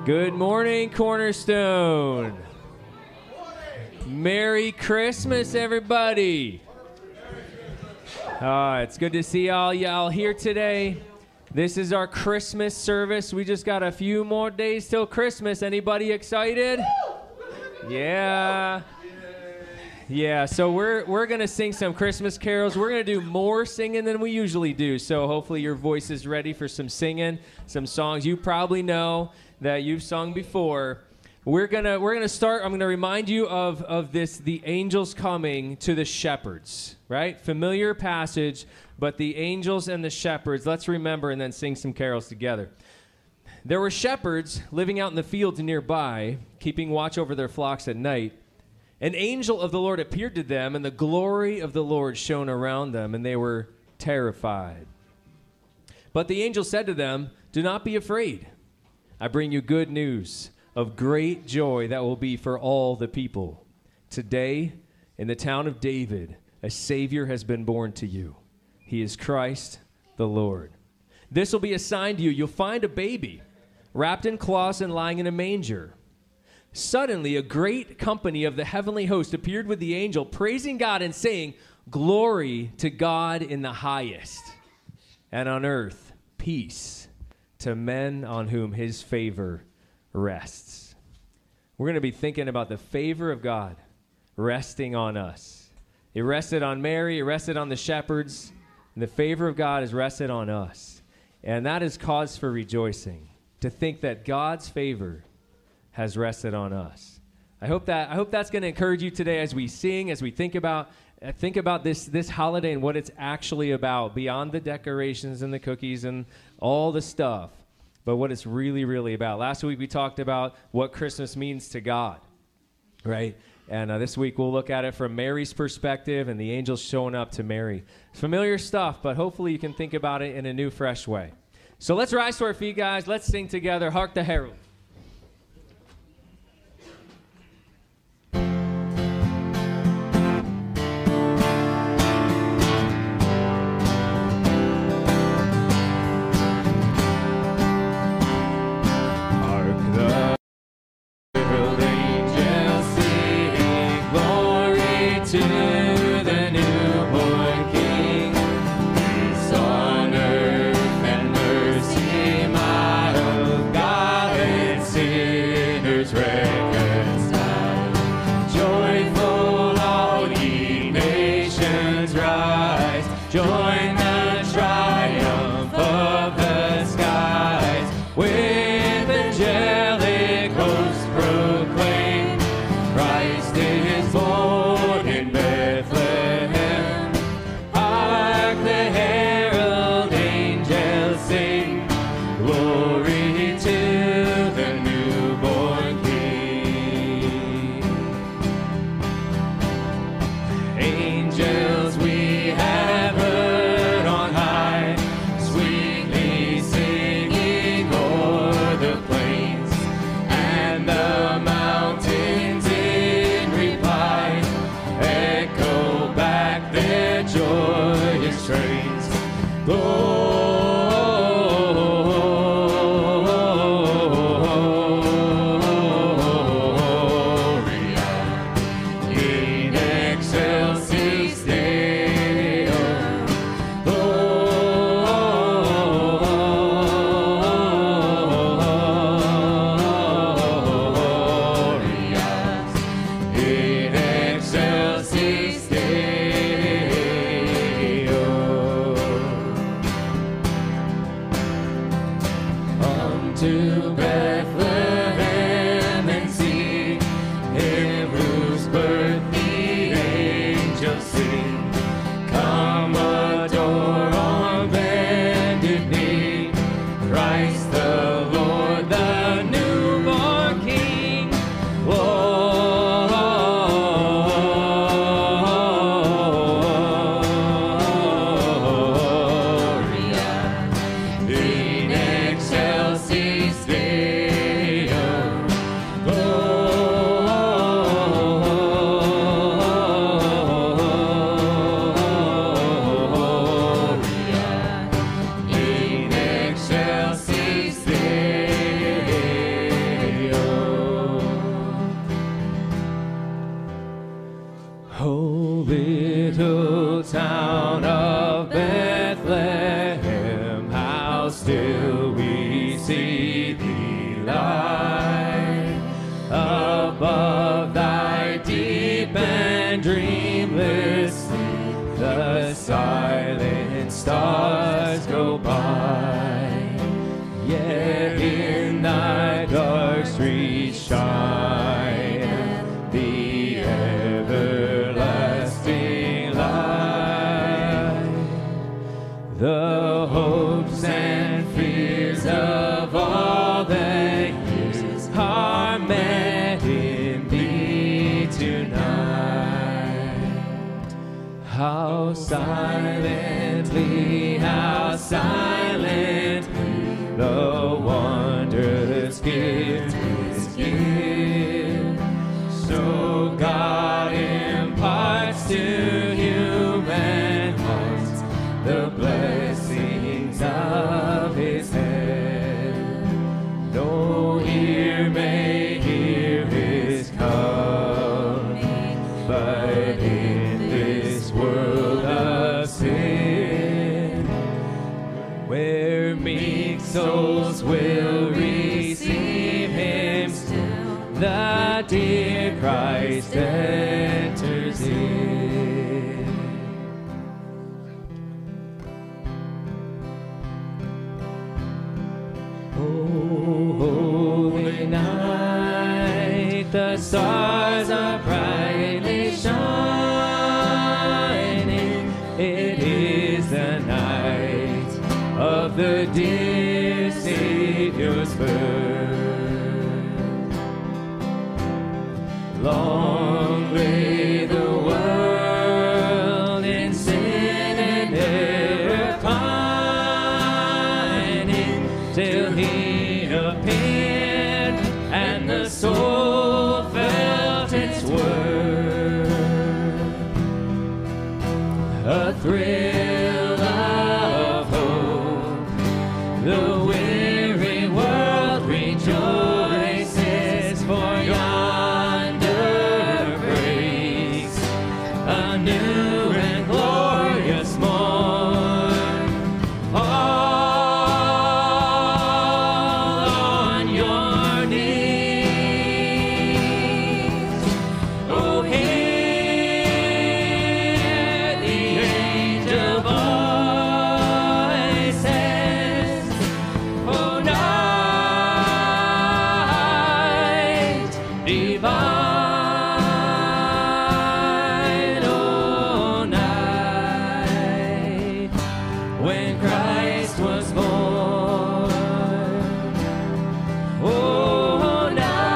Good morning, Cornerstone. Merry Christmas, everybody. It's good to see all y'all here today. This is our Christmas service. We just got a few more days till Christmas. Anybody excited? Yeah. Yeah, so we're going to sing some Christmas carols. We're going to do more singing than we usually do. So hopefully your voice is ready for some singing, some songs you probably know that you've sung before. We're gonna start. I'm gonna remind you of this: the angels coming to the shepherds. Right, familiar passage, but the angels and the shepherds. Let's remember and then sing some carols together. There were shepherds living out in the fields nearby, keeping watch over their flocks at night. An angel of the Lord appeared to them, and the glory of the Lord shone around them, and they were terrified. But the angel said to them, "Do not be afraid. I bring you good news of great joy that will be for all the people. Today, in the town of David, a Savior has been born to you. He is Christ the Lord. This will be a sign to you. You'll find a baby wrapped in cloths and lying in a manger." Suddenly, a great company of the heavenly host appeared with the angel, praising God and saying, "Glory to God in the highest, and on earth peace to men on whom his favor rests." We're going to be thinking about the favor of God resting on us. It rested on Mary, it rested on the shepherds, and the favor of God has rested on us. And that is cause for rejoicing, to think that God's favor has rested on us. I hope that's going to encourage you today as we sing, as we think about this holiday and what it's actually about, beyond the decorations and the cookies and all the stuff, but what it's really, really about. Last week we talked about what Christmas means to God, right? And this week we'll look at it from Mary's perspective and the angels showing up to Mary. Familiar stuff, but hopefully you can think about it in a new, fresh way. So let's rise to our feet, guys. Let's sing together, "Hark the Herald." In excelsis Deo. light. Above thy deep and dreamless sleep, the silent stars go by. Yet in thy dark streets shine the everlasting light. The hopes and fears of all that years are met in thee tonight. How silently the wondrous gift is given. So God imparts to human hearts the blessings of his hand. No ear may hear his coming, but in this world of sin, where meek souls will receive him still, the dear Christ enters in. Oh, holy night, the stars are brightly shining. It is the night of the dear Savior's birth. Long lay the world in sin and error pining, till he appeared and the soul felt its worth. A thrill of hope, the weary world rejoices, for yonder breaks a new and glorious morn. All on your knees, oh, hear the angel voices, oh, night divine, oh, night when Christ was born. Oh,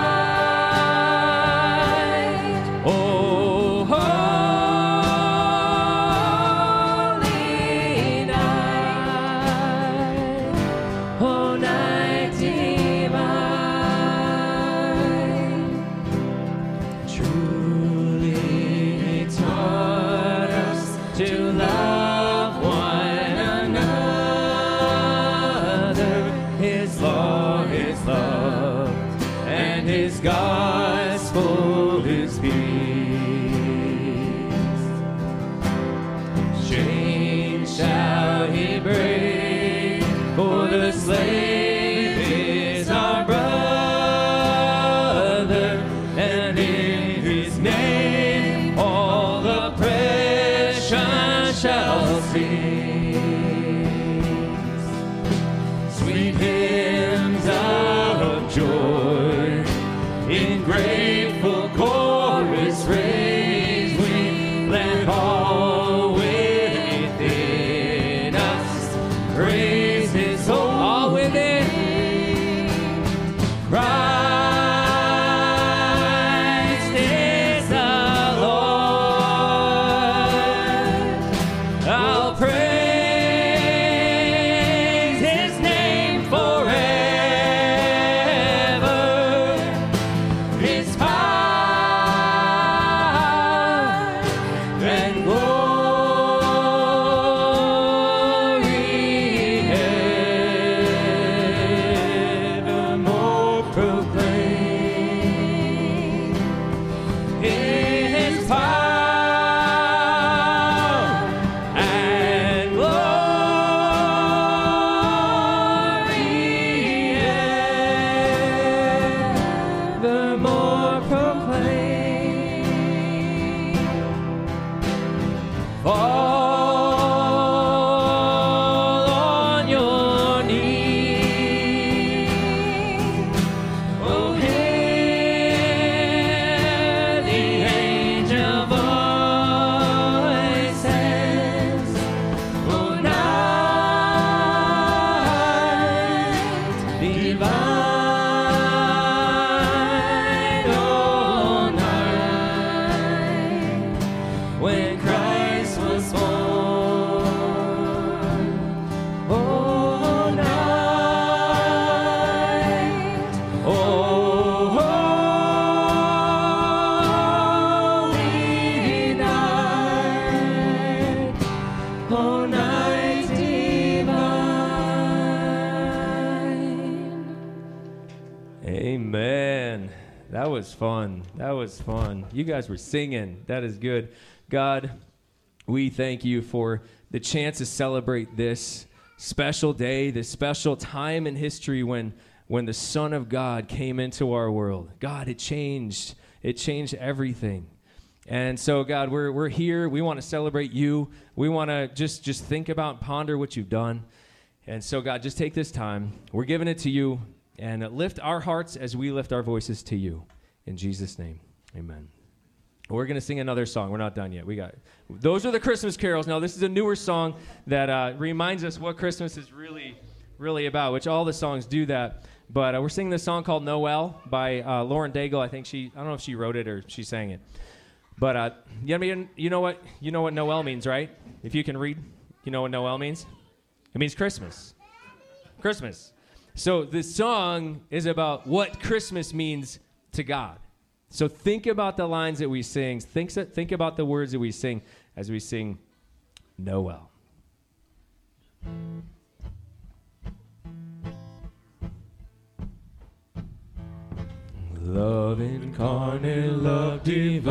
night, oh, holy night, oh, night divine. Truly he taught us to love one another. His law is love, and his gospel is peace. Chains shall he break, for the slave is our brother, and in his name all oppression shall cease. Sweet hymns of joy in Amen. That was fun. That was fun. You guys were singing. That is good. God, we thank you for the chance to celebrate this special day, this special time in history when the Son of God came into our world. God, it changed everything. And so, God, we're here. We want to celebrate you. We want to just think about and ponder what you've done. And so, God, just take this time. We're giving it to you. And lift our hearts as we lift our voices to you. In Jesus' name, amen. We're going to sing another song. We're not done yet. Those are the Christmas carols. Now, this is a newer song that reminds us what Christmas is really, really about, which all the songs do that. But we're singing this song called Noel by Lauren Daigle. I don't know if she wrote it or she sang it. But you know what Noel means, right? If you can read, you know what Noel means? It means Christmas. Christmas. So this song is about what Christmas means to God. So think about the lines that we sing. Think about the words that we sing as we sing Noel. Love incarnate, love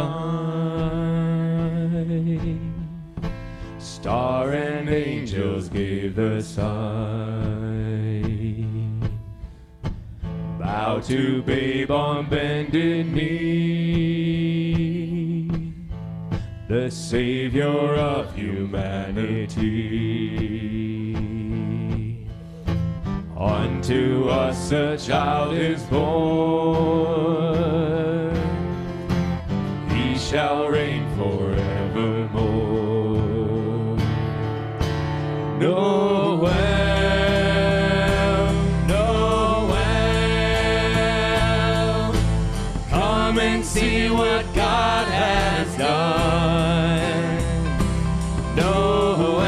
divine, star and angels gave the sign. Bow to babe on bended knee, the Savior of humanity. Unto us a child is born, he shall reign forevermore. Noel, Noel, come and see what God has done. Noel,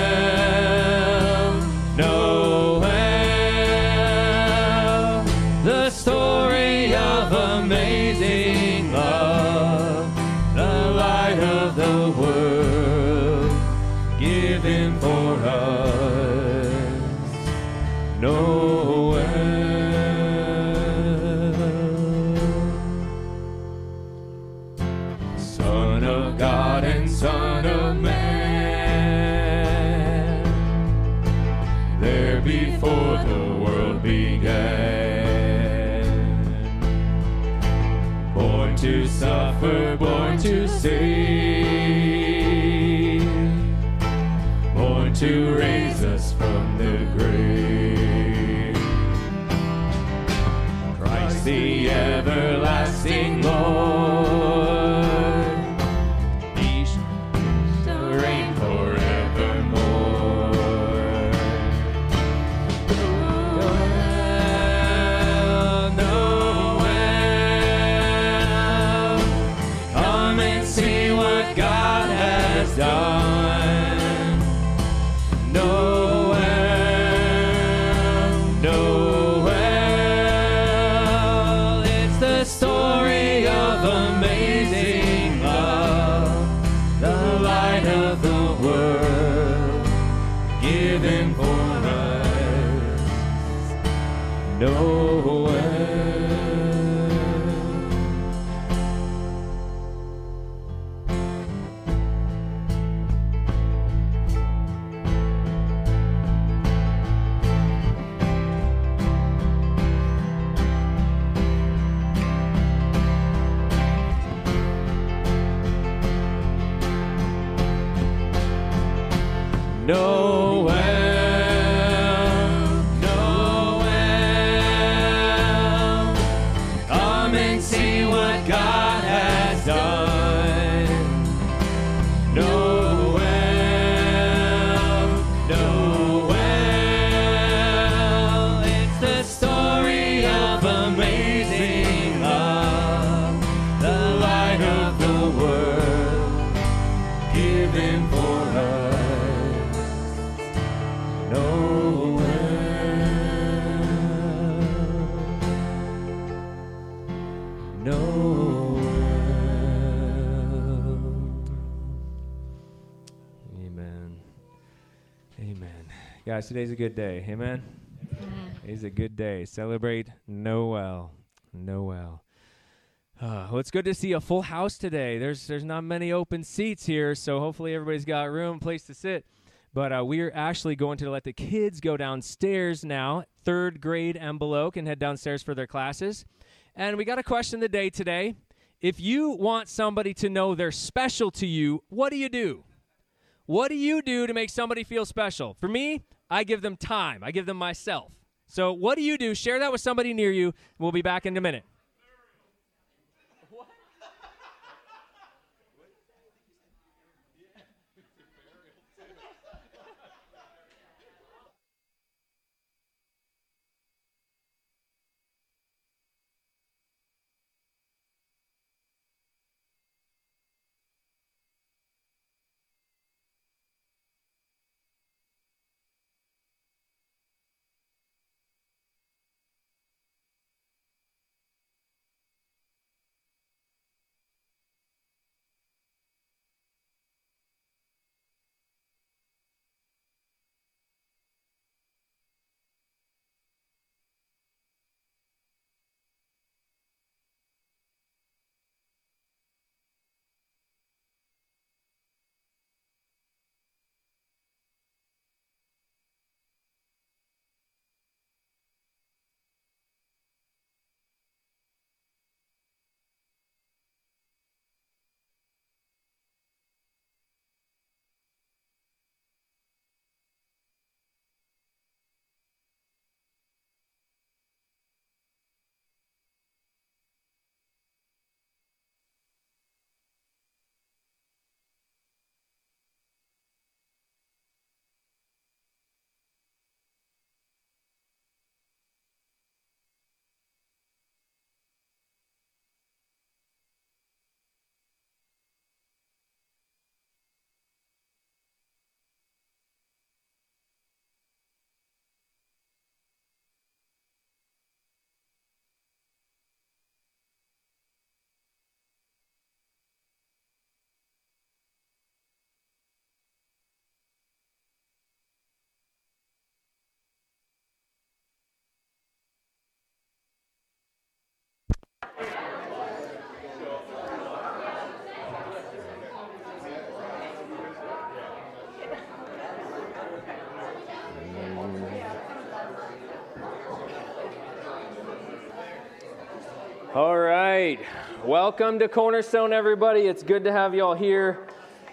Noel, the story of amazing love, the light of the world, given for us. Noel, Son of God and Son of Man, there before the world began, born to suffer, born to save, born to raise us from the grave. Christ the everlasting Lord, he shall reign forevermore. Noel, Noel, come and see what God has done. Noel, Noel, it's the story of amazing love, the light of the world, given for us. Noel. Noel, Noel, come and see what God has done. Noel, Noel, it's the story of amazing love, the light of the world, given for us. Noel, Noel. Amen. Amen. Guys, today's a good day. Amen. Today's a good day. Celebrate Noel. Noel. Well, it's good to see a full house today. There's not many open seats here, so hopefully everybody's got room, place to sit. But we're actually going to let the kids go downstairs now, third grade envelope, and head downstairs for their classes. And we got a question of the day today. If you want somebody to know they're special to you, what do you do? What do you do to make somebody feel special? For me, I give them time. I give them myself. So what do you do? Share that with somebody near you. We'll be back in a minute. All right. Welcome to Cornerstone, everybody. It's good to have you all here.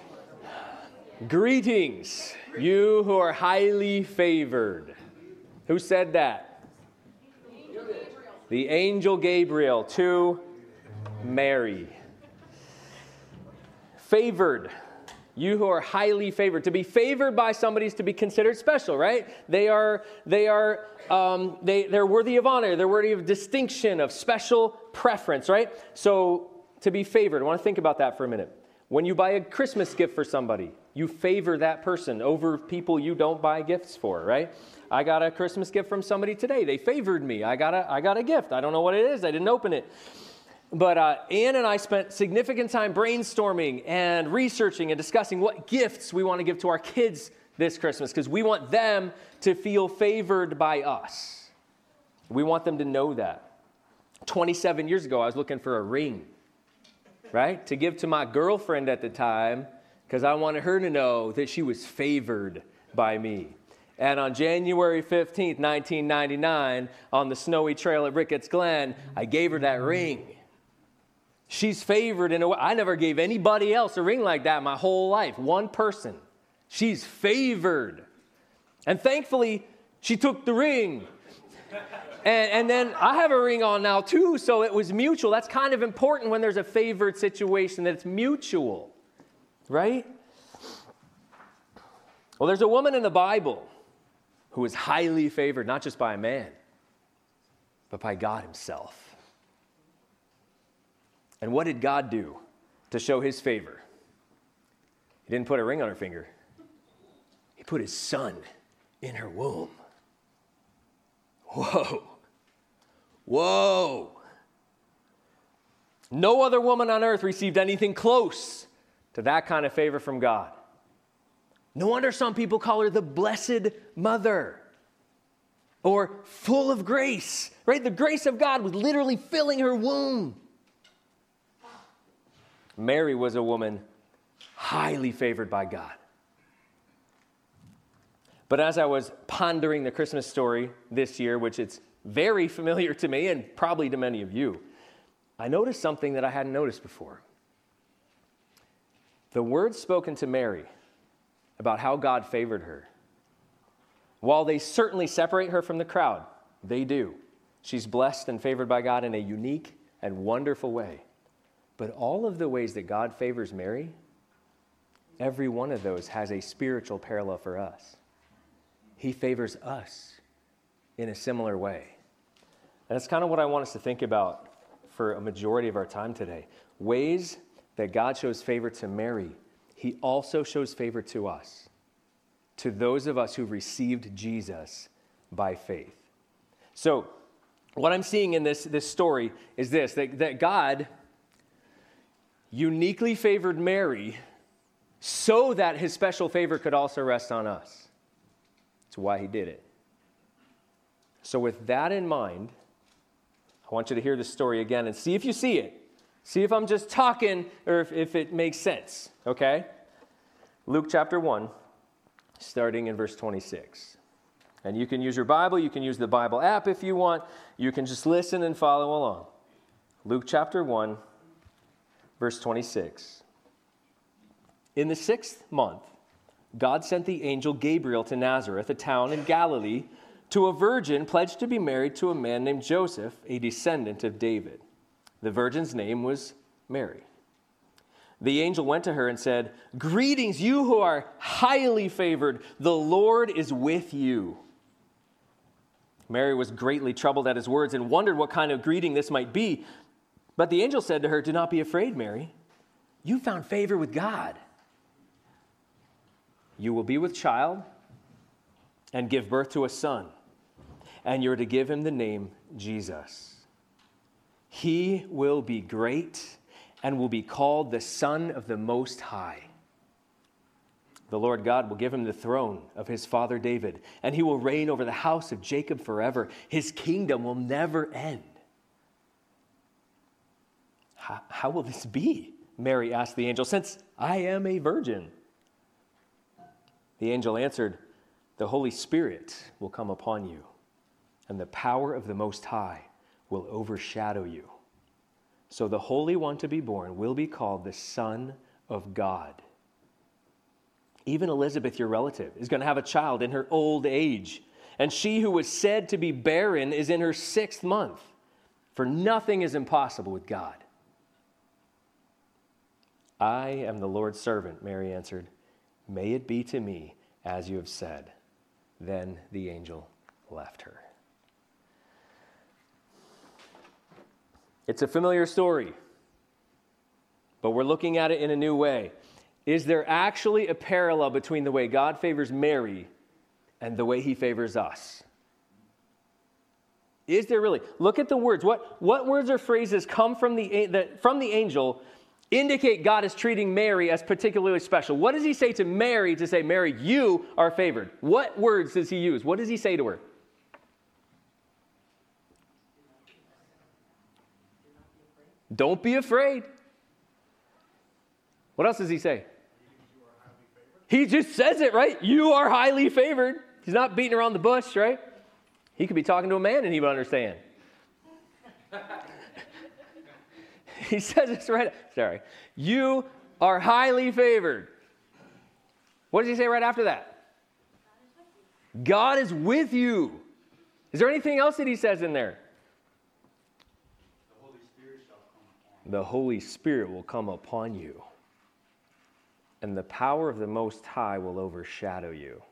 Greetings, you who are highly favored. Who said that? The angel Gabriel to Mary. Favored. You who are highly favored. To be favored by somebody is to be considered special, right? They're worthy of honor. They're worthy of distinction, of special preference, right? So to be favored, I want to think about that for a minute. When you buy a Christmas gift for somebody, you favor that person over people you don't buy gifts for, right? I got a Christmas gift from somebody today. They favored me. I got a gift. I don't know what it is. I didn't open it. But Ann and I spent significant time brainstorming and researching and discussing what gifts we want to give to our kids this Christmas because we want them to feel favored by us. We want them to know that. 27 years ago, I was looking for a ring, right, to give to my girlfriend at the time because I wanted her to know that she was favored by me. And on January 15th, 1999, on the snowy trail at Ricketts Glen, I gave her that ring. She's favored in a way. I never gave anybody else a ring like that my whole life. One person. She's favored. And thankfully, she took the ring. And then I have a ring on now too, so it was mutual. That's kind of important when there's a favored situation, that it's mutual. Right? Well, there's a woman in the Bible who is highly favored, not just by a man, but by God himself. And what did God do to show his favor? He didn't put a ring on her finger. He put his son in her womb. Whoa. Whoa. No other woman on earth received anything close to that kind of favor from God. No wonder some people call her the Blessed Mother. Or full of grace, right? The grace of God was literally filling her womb. Mary was a woman highly favored by God. But as I was pondering the Christmas story this year, which it's very familiar to me and probably to many of you, I noticed something that I hadn't noticed before. The words spoken to Mary about how God favored her, while they certainly separate her from the crowd, they do. She's blessed and favored by God in a unique and wonderful way. But all of the ways that God favors Mary, every one of those has a spiritual parallel for us. He favors us in a similar way. And that's kind of what I want us to think about for a majority of our time today. Ways that God shows favor to Mary, he also shows favor to us, to those of us who received Jesus by faith. So what I'm seeing in this story is this, that God uniquely favored Mary so that his special favor could also rest on us. That's why he did it. So with that in mind, I want you to hear this story again and see if you see it. See if I'm just talking or if it makes sense, okay? Luke chapter 1, starting in verse 26. And you can use your Bible, you can use the Bible app if you want. You can just listen and follow along. Luke chapter 1, verse 26. In the 6th month, God sent the angel Gabriel to Nazareth, a town in Galilee, to a virgin pledged to be married to a man named Joseph, a descendant of David. The virgin's name was Mary. The angel went to her and said, "Greetings, you who are highly favored. The Lord is with you." Mary was greatly troubled at his words and wondered what kind of greeting this might be. But the angel said to her, "Do not be afraid, Mary. You found favor with God. You will be with child and give birth to a son, and you're to give him the name Jesus. He will be great and will be called the Son of the Most High. The Lord God will give him the throne of his father David, and he will reign over the house of Jacob forever. His kingdom will never end." How will this be? Mary asked the angel, "since I am a virgin." The angel answered, "The Holy Spirit will come upon you, and the power of the Most High will overshadow you. So the Holy One to be born will be called the Son of God. Even Elizabeth, your relative, is going to have a child in her old age, and she who was said to be barren is in her 6th month, for nothing is impossible with God." "I am the Lord's servant," Mary answered. "May it be to me as you have said." Then the angel left her. It's a familiar story, but we're looking at it in a new way. Is there actually a parallel between the way God favors Mary and the way he favors us? Is there really? Look at the words. What words or phrases come from the angel indicate God is treating Mary as particularly special? What does he say to Mary to say, "Mary, you are favored"? What words does he use? What does he say to her? Don't be afraid. What else does he say? He just says it, right? You are highly favored. He's not beating around the bush, right? He could be talking to a man and he would understand. He says it's right. Sorry. You are highly favored. What does he say right after that? God is with you. Is there anything else that he says in there? The Holy Spirit will come upon you, and the power of the Most High will overshadow you.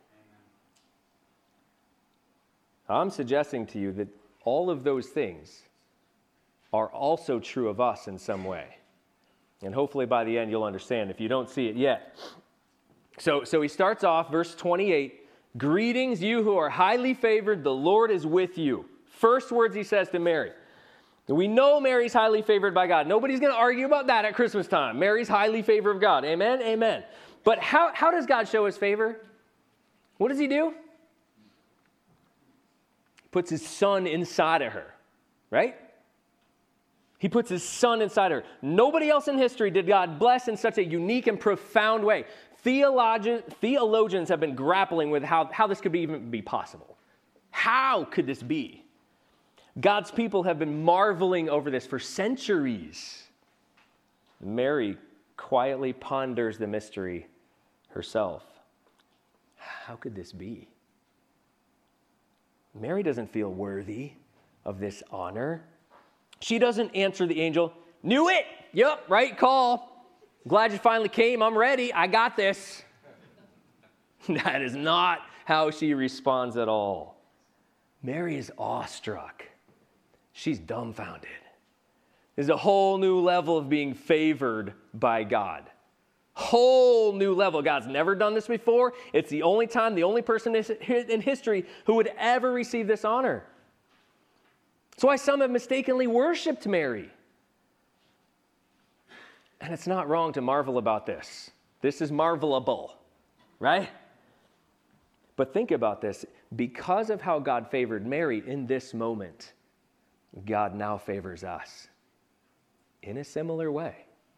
I'm suggesting to you that all of those things are also true of us in some way. And hopefully by the end you'll understand if you don't see it yet. So he starts off, verse 28, "Greetings, you who are highly favored, the Lord is with you." First words he says to Mary. We know Mary's highly favored by God. Nobody's going to argue about that at Christmas time. Mary's highly favored of God. Amen? Amen. But how does God show his favor? What does he do? puts his son inside of her, right? He puts his son inside her. Nobody else in history did God bless in such a unique and profound way. Theologians have been grappling with how this could even be possible. How could this be? God's people have been marveling over this for centuries. Mary quietly ponders the mystery herself. How could this be? Mary doesn't feel worthy of this honor. She doesn't answer the angel, "Knew it! Yep, right call. Glad you finally came. I'm ready. I got this." That is not how she responds at all. Mary is awestruck. She's dumbfounded. There's a whole new level of being favored by God. Whole new level. God's never done this before. It's the only time, the only person in history who would ever receive this honor. That's why some have mistakenly worshiped Mary. And it's not wrong to marvel about this. This is marvelable, right? But think about this. Because of how God favored Mary in this moment, God now favors us in a similar way.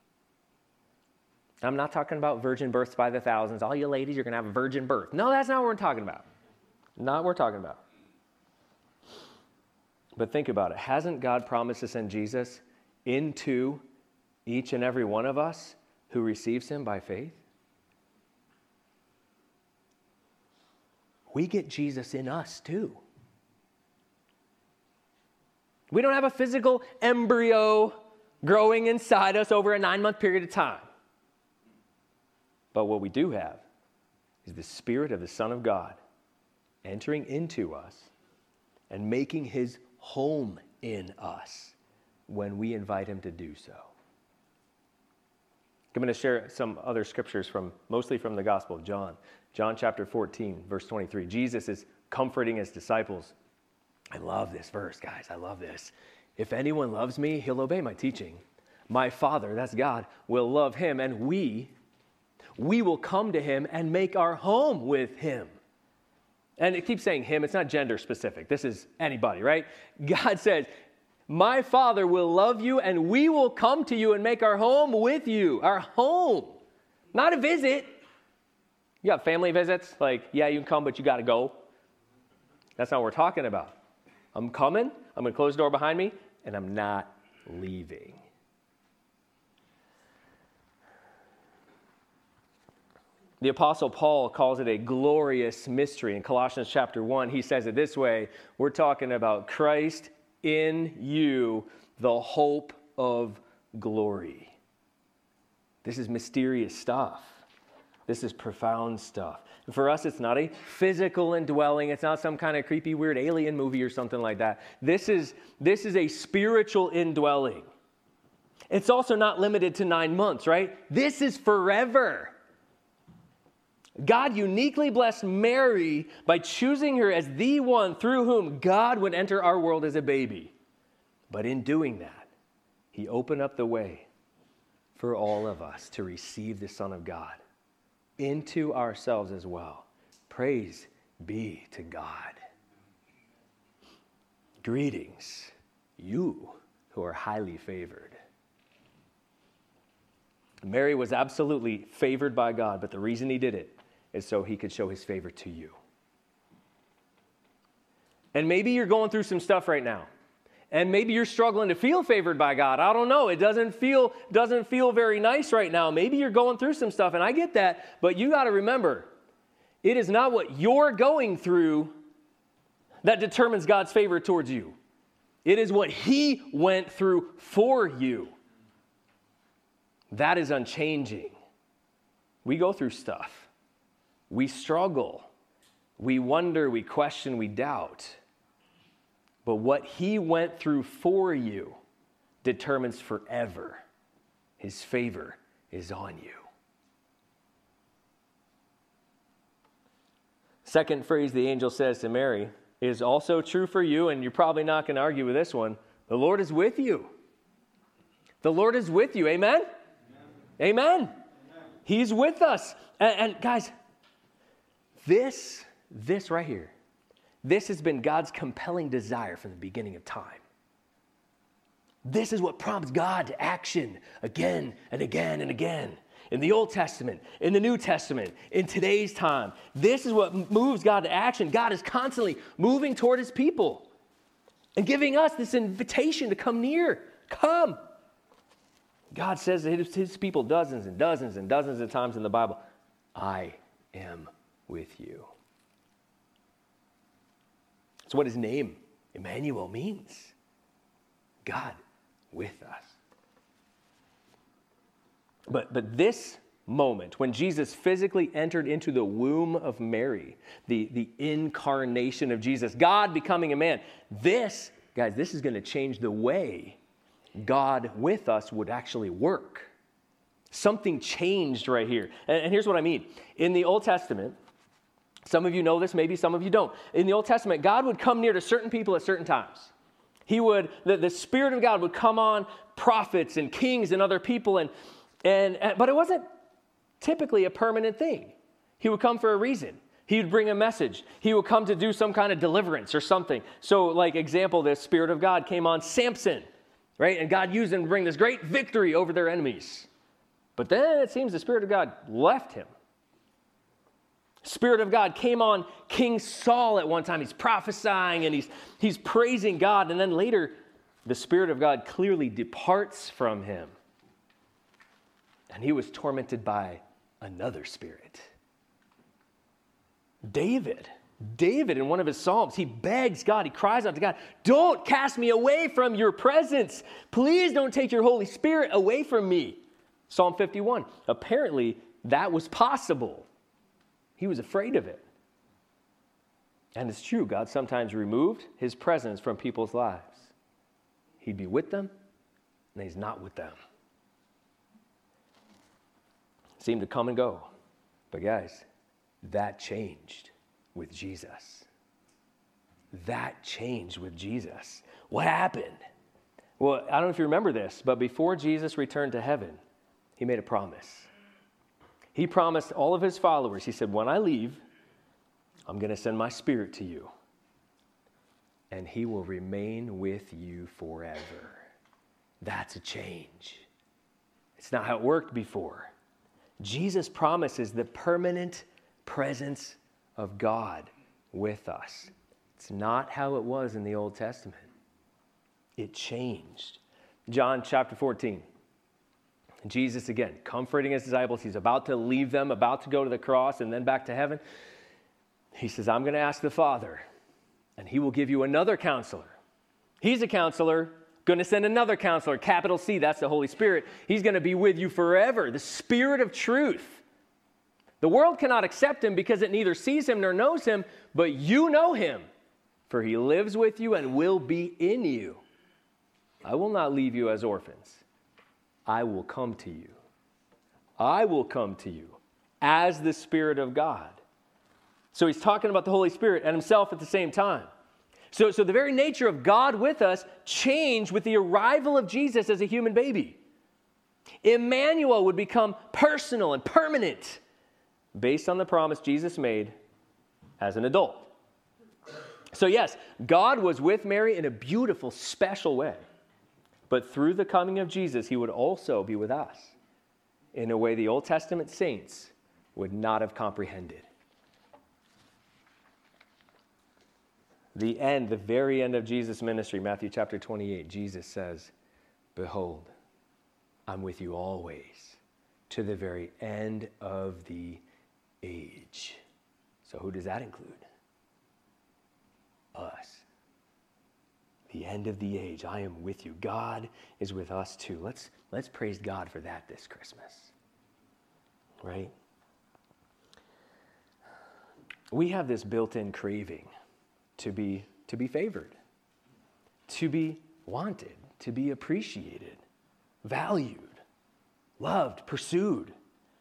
I'm not talking about virgin births by the thousands. All you ladies, you're going to have a virgin birth. No, that's not what we're talking about. Not what we're talking about. But think about it. Hasn't God promised to send Jesus into each and every one of us who receives him by faith? We get Jesus in us too. We don't have a physical embryo growing inside us over a 9-month period of time. But what we do have is the Spirit of the Son of God entering into us and making his home in us when we invite him to do so. I'm going to share some other scriptures mostly from the Gospel of John. John chapter 14, verse 23. Jesus is comforting his disciples. I love this verse, guys. I love this. If anyone loves me, he'll obey my teaching. My Father, that's God, will love him, and we will come to him and make our home with him. And it keeps saying him. It's not gender specific. This is anybody, right? God says, my Father will love you, and we will come to you and make our home with you. Our home. Not a visit. You got family visits? Like, yeah, you can come, but you got to go. That's not what we're talking about. I'm coming. I'm going to close the door behind me, and I'm not leaving. The Apostle Paul calls it a glorious mystery. In Colossians chapter 1, he says it this way. We're talking about Christ in you, the hope of glory. This is mysterious stuff. This is profound stuff. And for us, it's not a physical indwelling. It's not some kind of creepy, weird alien movie or something like that. This is a spiritual indwelling. It's also not limited to 9 months, right? This is forever. God uniquely blessed Mary by choosing her as the one through whom God would enter our world as a baby. But in doing that, he opened up the way for all of us to receive the Son of God into ourselves as well. Praise be to God. Greetings, you who are highly favored. Mary was absolutely favored by God, but the reason he did it is so he could show his favor to you. And maybe you're going through some stuff right now. And maybe you're struggling to feel favored by God. I don't know. It doesn't feel very nice right now. Maybe you're going through some stuff, and I get that. But you got to remember, it is not what you're going through that determines God's favor towards you. It is what he went through for you. That is unchanging. We go through stuff. We struggle, we wonder, we question, we doubt. But what he went through for you determines forever. His favor is on you. Second phrase the angel says to Mary is also true for you, and you're probably not going to argue with this one. The Lord is with you. The Lord is with you. Amen? Amen. Amen. He's with us. And guys, this right here, This has been God's compelling desire from the beginning of time. This is what prompts God to action again and again and again. In the Old Testament, in the New Testament, in today's time. This is what moves God to action. God is constantly moving toward his people and giving us this invitation to come near. Come. God says to his people dozens and dozens and dozens of times in the Bible, I am with you. That's what his name, Emmanuel, means. God with us. But this moment, when Jesus physically entered into the womb of Mary, the incarnation of Jesus, God becoming a man, this is going to change the way God with us would actually work. Something changed right here. And here's what I mean. In the Old Testament, some of you know this, maybe some of you don't. In the Old Testament, God would come near to certain people at certain times. The Spirit of God would come on prophets and kings and other people, but it wasn't typically a permanent thing. He would come for a reason. He would bring a message. He would come to do some kind of deliverance or something. So, like example, the Spirit of God came on Samson, right? And God used him to bring this great victory over their enemies. But then it seems the Spirit of God left him. Spirit of God came on King Saul at one time. He's prophesying and he's praising God. And then later, the Spirit of God clearly departs from him. And he was tormented by another spirit. David, in one of his Psalms, he begs God, he cries out to God, don't cast me away from your presence. Please don't take your Holy Spirit away from me. Psalm 51. Apparently, that was possible. He was afraid of it. And it's true, God sometimes removed his presence from people's lives. He'd be with them, and he's not with them. Seemed to come and go. But guys, that changed with Jesus. That changed with Jesus. What happened? Well, I don't know if you remember this, but before Jesus returned to heaven, he made a promise. He promised all of his followers, he said, when I leave, I'm going to send my Spirit to you, and he will remain with you forever. That's a change. It's not how it worked before. Jesus promises the permanent presence of God with us. It's not how it was in the Old Testament. It changed. John chapter 14. Jesus, again, comforting his disciples. He's about to leave them, about to go to the cross and then back to heaven. He says, I'm going to ask the Father, and he will give you another counselor. He's a counselor, going to send another counselor, capital C, that's the Holy Spirit. He's going to be with you forever, the Spirit of truth. The world cannot accept him because it neither sees him nor knows him, but you know him, for he lives with you and will be in you. I will not leave you as orphans. I will come to you. I will come to you as the Spirit of God. So he's talking about the Holy Spirit and himself at the same time. So the very nature of God with us changed with the arrival of Jesus as a human baby. Emmanuel would become personal and permanent based on the promise Jesus made as an adult. So yes, God was with Mary in a beautiful, special way. But through the coming of Jesus, he would also be with us in a way the Old Testament saints would not have comprehended. The very end of Jesus' ministry, Matthew chapter 28, Jesus says, behold, I'm with you always to the very end of the age. So who does that include? Us. The end of the age. I am with you. God is with us too. Let's praise God for that this Christmas. Right? We have this built-in craving to be favored, to be wanted, to be appreciated, valued, loved, pursued.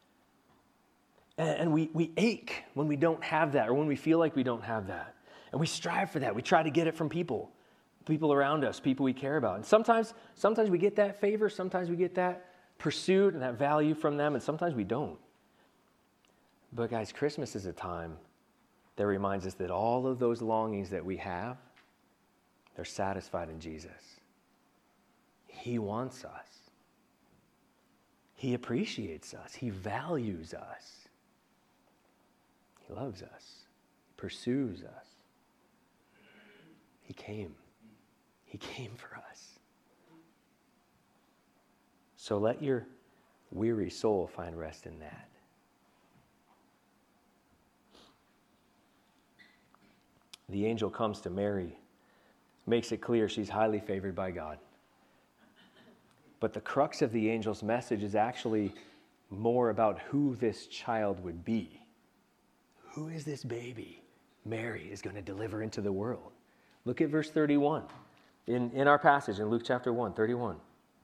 And we ache when we don't have that, or when we feel like we don't have that. And we strive for that. We try to get it from people around us, people we care about. And sometimes we get that favor, sometimes we get that pursuit and that value from them, and sometimes we don't. But guys, Christmas is a time that reminds us that all of those longings that we have, they're satisfied in Jesus. He wants us. He appreciates us. He values us. He loves us. He pursues us. He came. He came for us. So let your weary soul find rest in that. The angel comes to Mary, makes it clear she's highly favored by God. But the crux of the angel's message is actually more about who this child would be. Who is this baby Mary is going to deliver into the world? Look at verse 31 in our passage in Luke chapter 1, 31.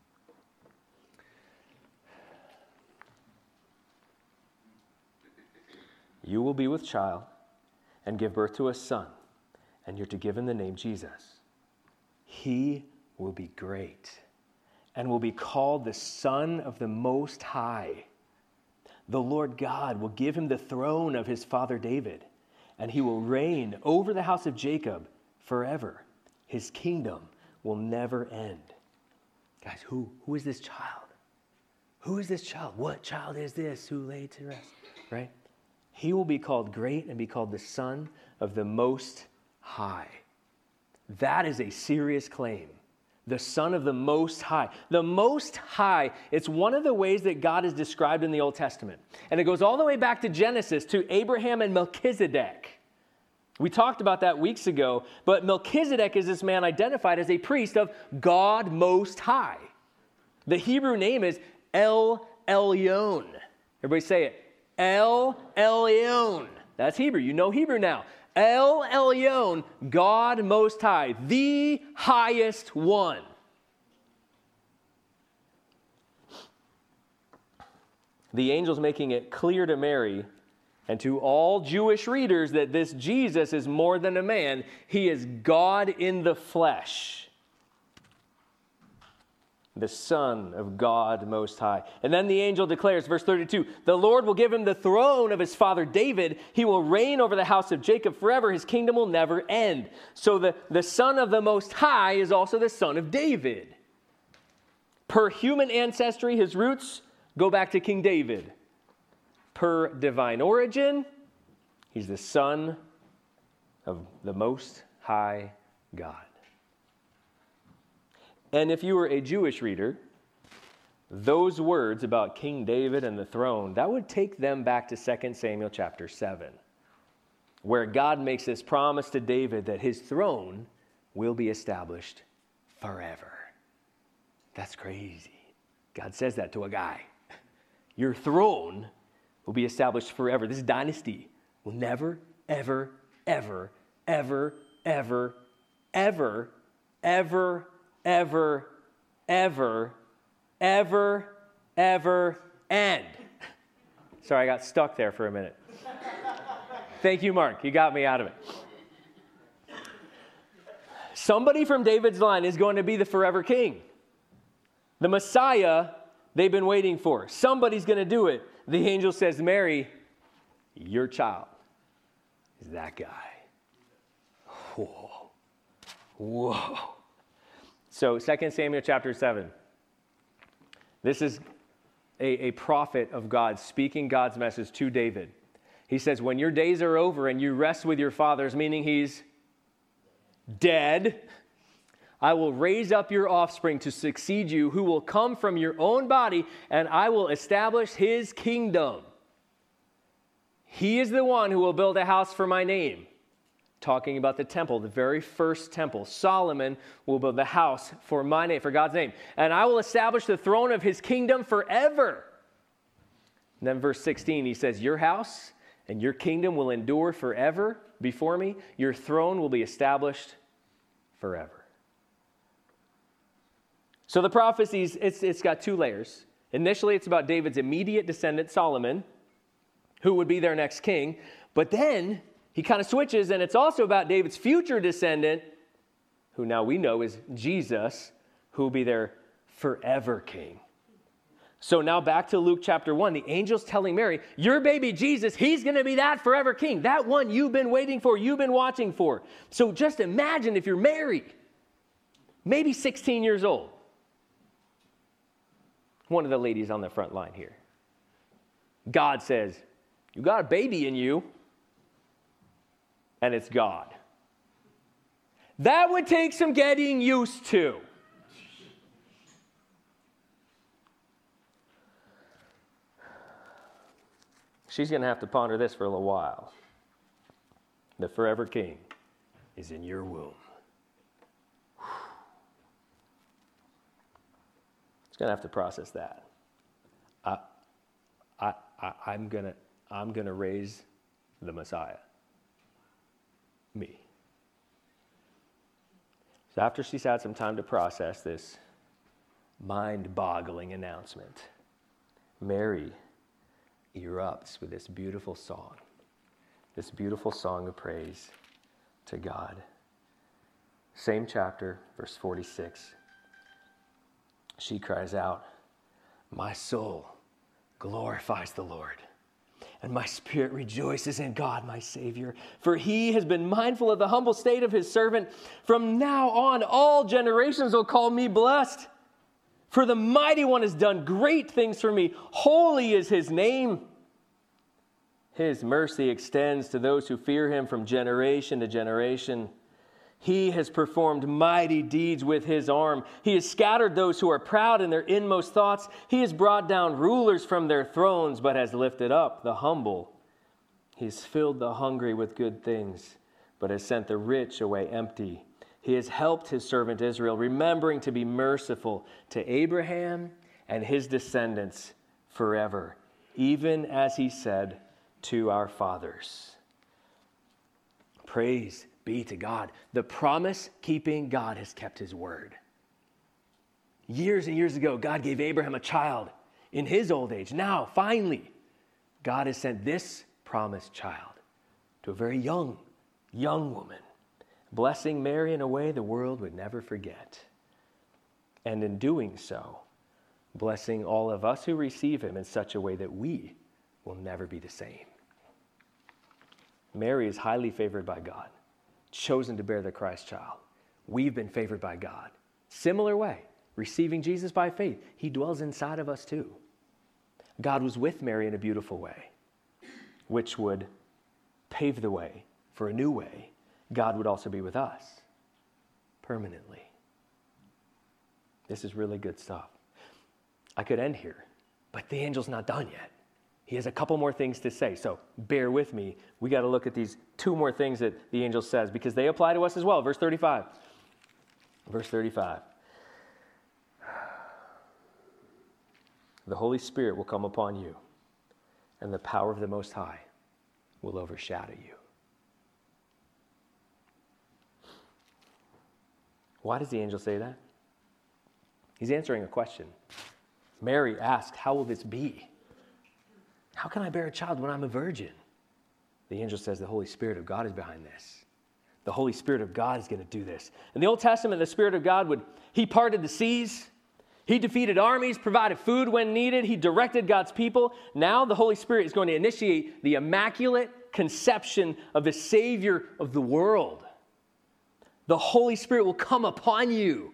You will be with child and give birth to a son, and you're to give him the name Jesus. He will be great and will be called the Son of the Most High. The Lord God will give him the throne of his father David, and he will reign over the house of Jacob forever. His kingdom will never end. Guys, who is this child? Who is this child? What child is this who laid to rest? Right? He will be called great and be called the Son of the Most High. That is a serious claim. The Son of the Most High. The Most High, it's one of the ways that God is described in the Old Testament. And it goes all the way back to Genesis, to Abraham and Melchizedek. We talked about that weeks ago, but Melchizedek is this man identified as a priest of God Most High. The Hebrew name is El Elyon. Everybody say it. El Elyon. That's Hebrew. You know Hebrew now. El Elyon, God Most High, the highest one. The angel's making it clear to Mary and to all Jewish readers that this Jesus is more than a man. He is God in the flesh. The Son of God Most High. And then the angel declares, verse 32, the Lord will give him the throne of his father David. He will reign over the house of Jacob forever. His kingdom will never end. So the Son of the Most High is also the son of David. Per human ancestry, his roots go back to King David. Per divine origin, he's the Son of the Most High God. And if you were a Jewish reader, those words about King David and the throne, that would take them back to 2 Samuel chapter 7, where God makes this promise to David that his throne will be established forever. That's crazy. God says that to a guy. Your throne will be established forever. This dynasty will never, ever, ever, ever, ever, ever, ever, ever, ever, ever, ever end. Sorry, I got stuck there for a minute. Thank you, Mark. You got me out of it. Somebody from David's line is going to be the forever king. The Messiah they've been waiting for. Somebody's going to do it. The angel says, Mary, your child is that guy. Whoa. Whoa. So 2 Samuel chapter 7. This is a prophet of God speaking God's message to David. He says, when your days are over and you rest with your fathers, meaning he's dead, I will raise up your offspring to succeed you, who will come from your own body, and I will establish his kingdom. He is the one who will build a house for my name. Talking about the temple, the very first temple. Solomon will build the house for my name, for God's name. And I will establish the throne of his kingdom forever. And then verse 16, he says, your house and your kingdom will endure forever before me. Your throne will be established forever. So the prophecies, it's got two layers. Initially, it's about David's immediate descendant, Solomon, who would be their next king. But then he kind of switches, and it's also about David's future descendant, who now we know is Jesus, who will be their forever king. So now back to Luke chapter 1. The angel's telling Mary, your baby Jesus, he's going to be that forever king. That one you've been waiting for, you've been watching for. So just imagine if you're Mary, maybe 16 years old. One of the ladies on the front line here. God says, you got a baby in you, and it's God. That would take some getting used to. She's going to have to ponder this for a little while. The forever king is in your womb. It's going to have to process that. I'm gonna raise the Messiah. Me. So after she's had some time to process this mind-boggling announcement, Mary erupts with this beautiful song of praise to God. Same chapter, verse 46. She cries out, my soul glorifies the Lord, and my spirit rejoices in God, my Savior, for he has been mindful of the humble state of his servant. From now on, all generations will call me blessed. For the Mighty One has done great things for me. Holy is his name. His mercy extends to those who fear him from generation to generation. He has performed mighty deeds with his arm. He has scattered those who are proud in their inmost thoughts. He has brought down rulers from their thrones, but has lifted up the humble. He has filled the hungry with good things, but has sent the rich away empty. He has helped his servant Israel, remembering to be merciful to Abraham and his descendants forever, even as he said to our fathers. Praise be to God. The promise-keeping God has kept his word. Years and years ago, God gave Abraham a child in his old age. Now, finally, God has sent this promised child to a very young woman, blessing Mary in a way the world would never forget. And in doing so, blessing all of us who receive him in such a way that we will never be the same. Mary is highly favored by God, chosen to bear the Christ child. We've been favored by God. Similar way, receiving Jesus by faith. He dwells inside of us too. God was with Mary in a beautiful way, which would pave the way for a new way. God would also be with us permanently. This is really good stuff. I could end here, but the angel's not done yet. He has a couple more things to say, so bear with me. We got to look at these two more things that the angel says because they apply to us as well. Verse 35. Verse 35. The Holy Spirit will come upon you, and the power of the Most High will overshadow you. Why does the angel say that? He's answering a question. Mary asked, how will this be? How can I bear a child when I'm a virgin? The angel says the Holy Spirit of God is behind this. The Holy Spirit of God is going to do this. In the Old Testament, the Spirit of God he parted the seas. He defeated armies, provided food when needed. He directed God's people. Now the Holy Spirit is going to initiate the immaculate conception of the Savior of the world. The Holy Spirit will come upon you.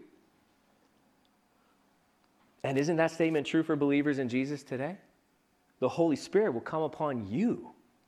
And isn't that statement true for believers in Jesus today? The Holy Spirit will come upon you.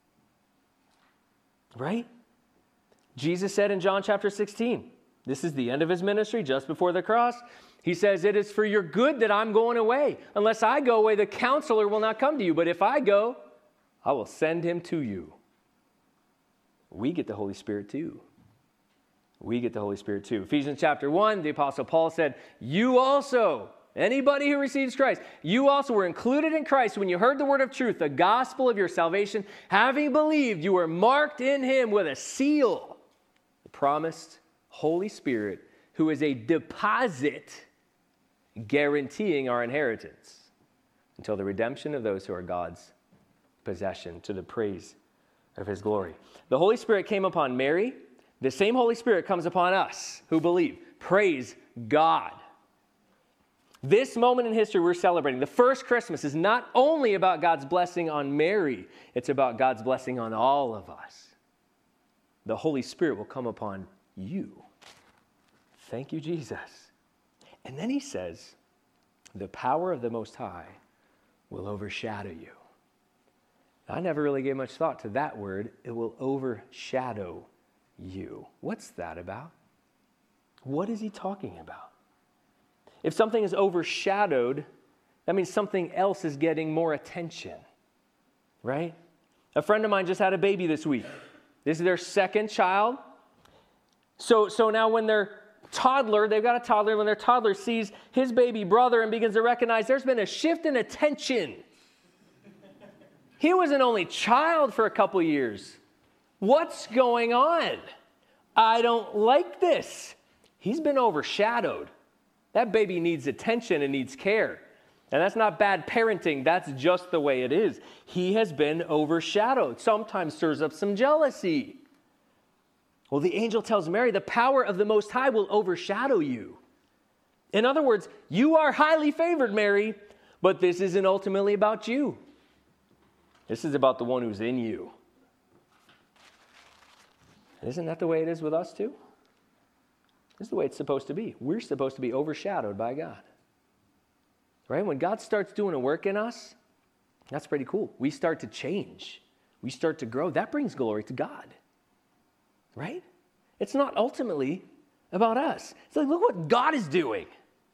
Right? Jesus said in John chapter 16, this is the end of his ministry, just before the cross. He says, it is for your good that I'm going away. Unless I go away, the counselor will not come to you. But if I go, I will send him to you. We get the Holy Spirit too. We get the Holy Spirit too. Ephesians chapter 1, the Apostle Paul said, you also, anybody who receives Christ, you also were included in Christ when you heard the word of truth, the gospel of your salvation. Having believed, you were marked in him with a seal, the promised Holy Spirit, who is a deposit guaranteeing our inheritance until the redemption of those who are God's possession, to the praise of his glory. The Holy Spirit came upon Mary. The same Holy Spirit comes upon us who believe. Praise God. This moment in history we're celebrating, the first Christmas, is not only about God's blessing on Mary, it's about God's blessing on all of us. The Holy Spirit will come upon you. Thank you, Jesus. And then he says, the power of the Most High will overshadow you. I never really gave much thought to that word. It will overshadow you. What's that about? What is he talking about? If something is overshadowed, that means something else is getting more attention, right? A friend of mine just had a baby this week. This is their second child. So now when they've got a toddler, when their toddler sees his baby brother and begins to recognize there's been a shift in attention. He was an only child for a couple years. What's going on? I don't like this. He's been overshadowed. That baby needs attention and needs care. And that's not bad parenting. That's just the way it is. He has been overshadowed. Sometimes stirs up some jealousy. Well, the angel tells Mary, the power of the Most High will overshadow you. In other words, you are highly favored, Mary, but this isn't ultimately about you. This is about the one who's in you. Isn't that the way it is with us too? This is the way it's supposed to be. We're supposed to be overshadowed by God. Right? When God starts doing a work in us, that's pretty cool. We start to change. We start to grow. That brings glory to God. Right? It's not ultimately about us. It's like, look what God is doing.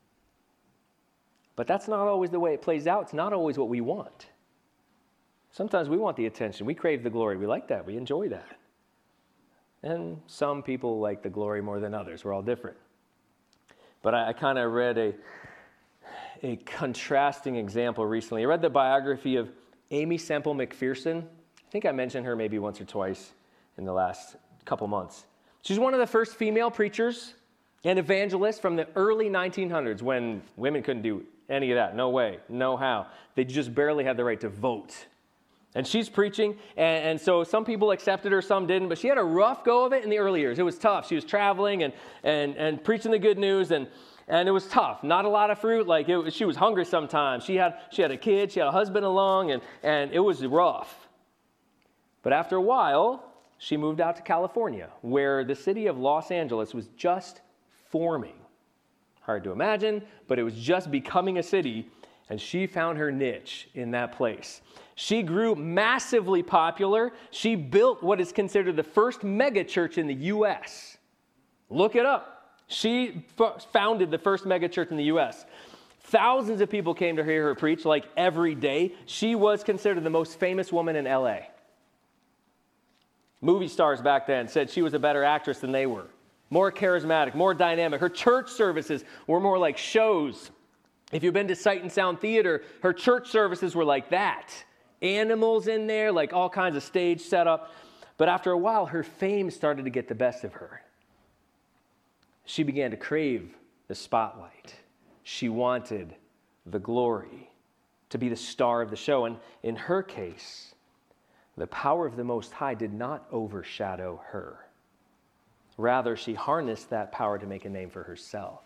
But that's not always the way it plays out. It's not always what we want. Sometimes we want the attention. We crave the glory. We like that. We enjoy that. And some people like the glory more than others. We're all different. But I kind of read a contrasting example recently. I read the biography of Aimee Semple McPherson. I think I mentioned her maybe once or twice in the last couple months. She's one of the first female preachers and evangelists from the early 1900s when women couldn't do any of that. No way, no how. They just barely had the right to vote. And she's preaching, and so some people accepted her, some didn't, but she had a rough go of it in the early years. It was tough. She was traveling and preaching the good news, and it was tough. Not a lot of fruit. She was hungry sometimes. She had a kid, she had a husband along, and it was rough. But after a while, she moved out to California, where the city of Los Angeles was just forming. Hard to imagine, but it was just becoming a city, and she found her niche in that place. She grew massively popular. She built what is considered the first mega church in the U.S. Look it up. She founded the first mega church in the U.S. Thousands of people came to hear her preach like every day. She was considered the most famous woman in L.A. Movie stars back then said she was a better actress than they were. More charismatic, more dynamic. Her church services were more like shows. If you've been to Sight and Sound Theater, her church services were like that. Animals in there, like all kinds of stage setup. But after a while, her fame started to get the best of her. She began to crave the spotlight. She wanted the glory, to be the star of the show. And in her case, the power of the Most High did not overshadow her. Rather, she harnessed that power to make a name for herself.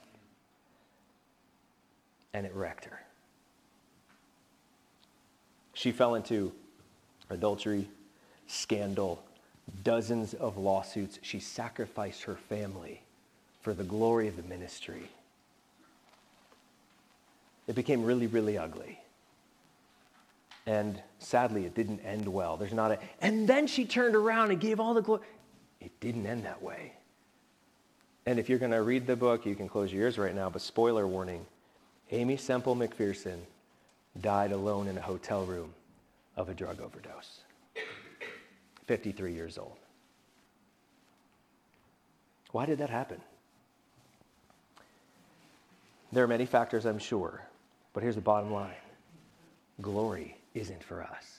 And it wrecked her. She fell into adultery, scandal, dozens of lawsuits. She sacrificed her family for the glory of the ministry. It became really, really ugly. And sadly, it didn't end well. And then she turned around and gave all the glory. It didn't end that way. And if you're going to read the book, you can close your ears right now, but spoiler warning, Aimee Semple McPherson died alone in a hotel room of a drug overdose. 53 years old. Why did that happen? There are many factors, I'm sure, but here's the bottom line. Glory isn't for us.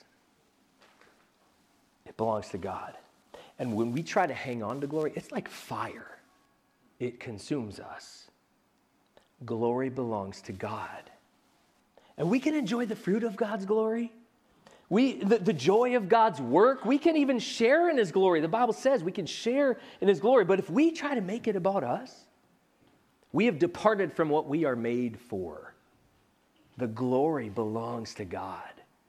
It belongs to God. And when we try to hang on to glory, it's like fire. It consumes us. Glory belongs to God. And we can enjoy the fruit of God's glory. The joy of God's work. We can even share in His glory. The Bible says we can share in His glory. But if we try to make it about us, we have departed from what we are made for. The glory belongs to God.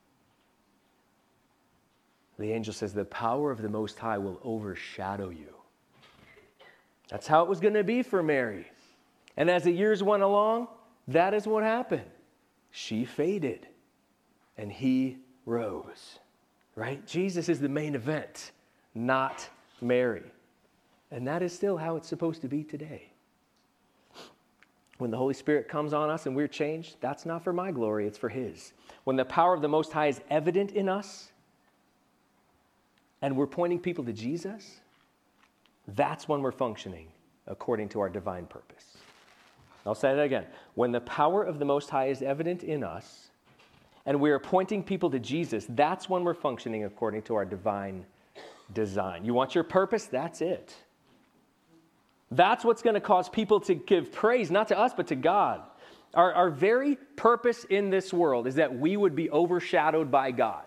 The angel says, the power of the Most High will overshadow you. That's how it was going to be for Mary. And as the years went along, that is what happened. She faded, and he rose. Right? Jesus is the main event, not Mary. And that is still how it's supposed to be today. When the Holy Spirit comes on us and we're changed, that's not for my glory, it's for his. When the power of the Most High is evident in us, and we're pointing people to Jesus, that's when we're functioning according to our divine purpose. I'll say that again. When the power of the Most High is evident in us, and we are pointing people to Jesus, that's when we're functioning according to our divine design. You want your purpose? That's it. That's what's going to cause people to give praise, not to us, but to God. Our very purpose in this world is that we would be overshadowed by God.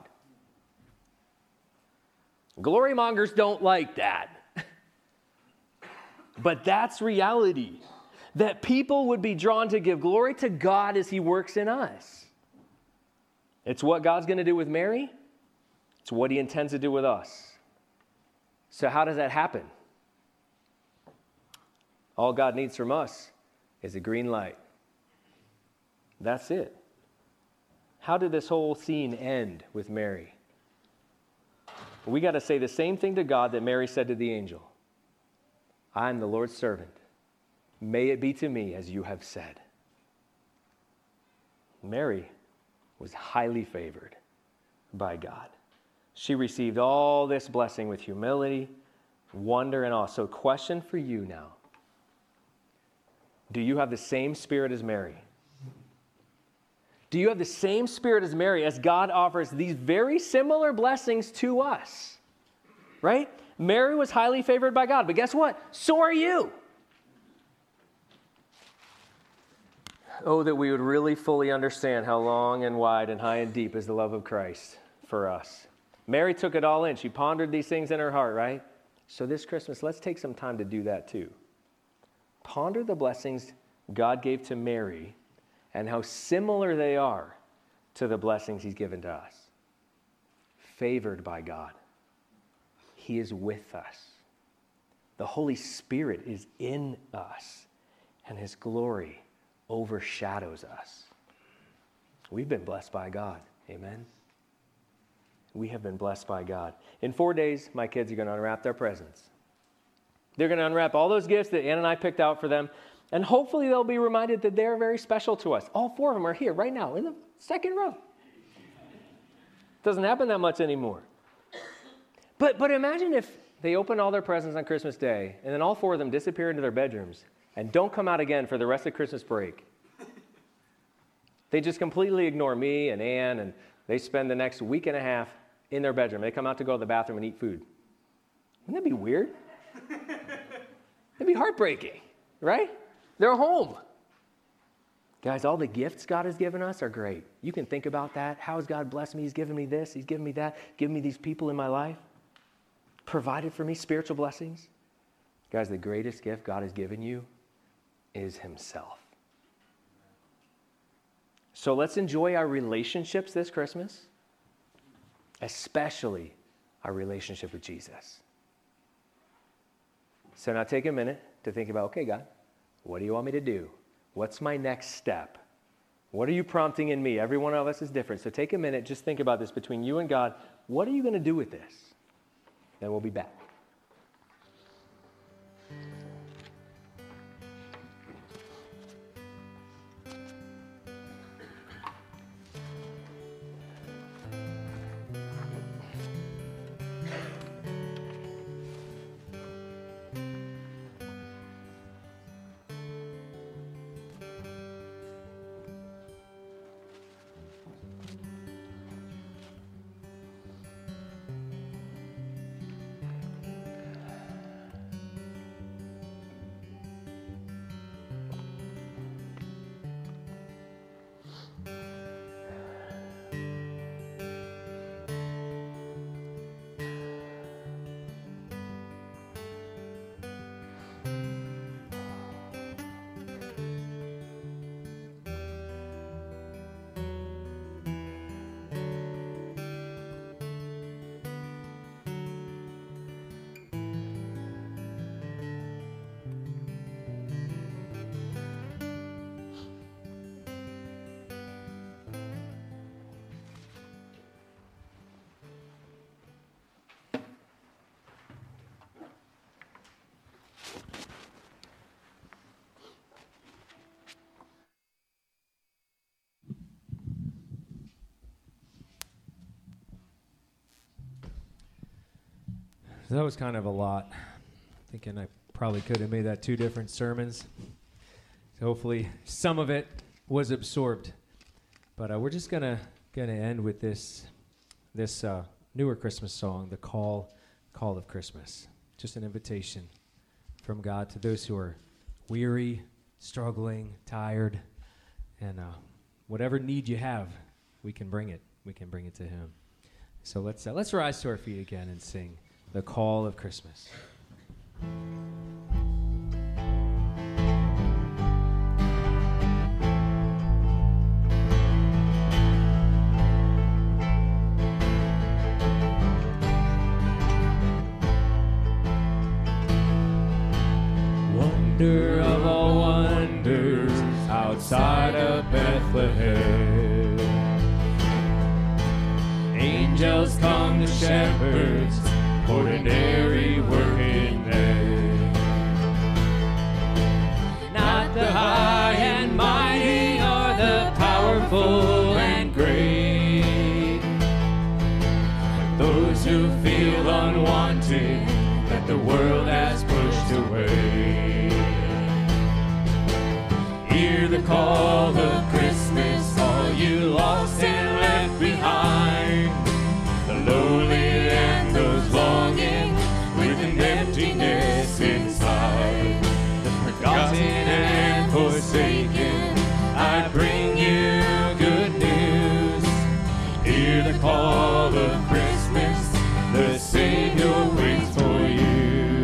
Glory mongers don't like that. But that's reality. That people would be drawn to give glory to God as he works in us. It's what God's going to do with Mary. It's what he intends to do with us. So how does that happen? All God needs from us is a green light. That's it. How did this whole scene end with Mary? We got to say the same thing to God that Mary said to the angel. I am the Lord's servant. May it be to me as you have said. Mary was highly favored by God. She received all this blessing with humility, wonder, and awe. So question for you now. Do you have the same spirit as Mary? Do you have the same spirit as Mary as God offers these very similar blessings to us? Right? Mary was highly favored by God, but guess what? So are you. Oh, that we would really fully understand how long and wide and high and deep is the love of Christ for us. Mary took it all in. She pondered these things in her heart, right? So this Christmas, let's take some time to do that too. Ponder the blessings God gave to Mary and how similar they are to the blessings he's given to us. Favored by God. He is with us. The Holy Spirit is in us, and his glory overshadows us. We've been blessed by God. Amen? We have been blessed by God. In 4 days, my kids are going to unwrap their presents. They're going to unwrap all those gifts that Ann and I picked out for them, and hopefully they'll be reminded that they're very special to us. All 4 of them are here right now in the second row. Doesn't happen that much anymore. But imagine if they open all their presents on Christmas Day, and then all 4 of them disappear into their bedrooms and don't come out again for the rest of Christmas break. They just completely ignore me and Ann, and they spend the next week and a half in their bedroom. They come out to go to the bathroom and eat food. Wouldn't that be weird? It'd be heartbreaking, right? They're home. Guys, all the gifts God has given us are great. You can think about that. How has God blessed me? He's given me this. He's given me that. Given me these people in my life. Provided for me spiritual blessings. Guys, the greatest gift God has given you is himself. So let's enjoy our relationships this Christmas, especially our relationship with Jesus. So now take a minute to think about, okay, God, what do you want me to do? What's my next step? What are you prompting in me? Every one of us is different. So take a minute, just think about this between you and God. What are you going to do with this? Then we'll be back. That was kind of a lot. Thinking I probably could have made that 2 different sermons. So hopefully some of it was absorbed. But we're just gonna end with this newer Christmas song, the Call of Christmas. Just an invitation from God to those who are weary, struggling, tired, and whatever need you have, we can bring it. We can bring it to Him. So let's rise to our feet again and sing the Call of Christmas. Wonder of all wonders, outside of Bethlehem, angels come to shepherds, ordinary working there. Not the high and mighty or the powerful and great, but those who feel unwanted, that the world has pushed away. Hear the call of Christmas, all you lost and left behind, the lowly and those longing with an emptiness inside, the forgotten and forsaken. I bring you good news. Hear the call of Christmas, the Savior waits for you.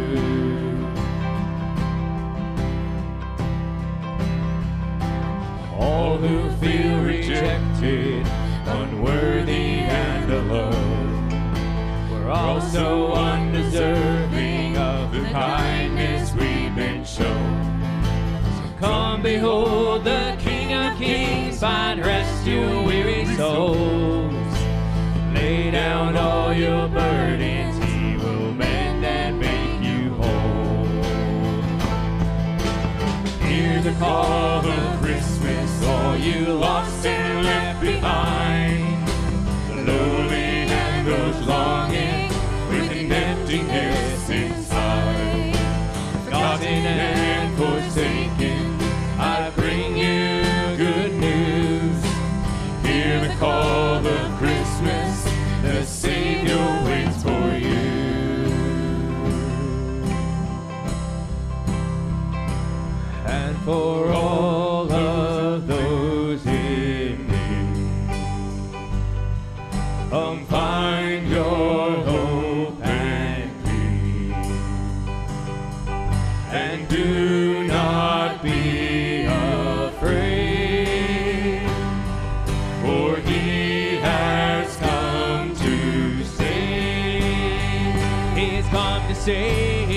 All who feel rejected, unworthy and alone, we're all so undeserving of the kindness we've been shown. So come behold the King of Kings, find rest you weary souls. Lay down all your burdens, He will mend and make you whole. Hear the call of Christmas, all you lost and left behind, the lowly and those longing with an emptiness inside, forgotten and forsaken. I bring you good news. Hear the call of Christmas, the Savior waits for you. And for all of those in need, find your hope and peace, and do not be afraid, for He has come to save. He has come to save.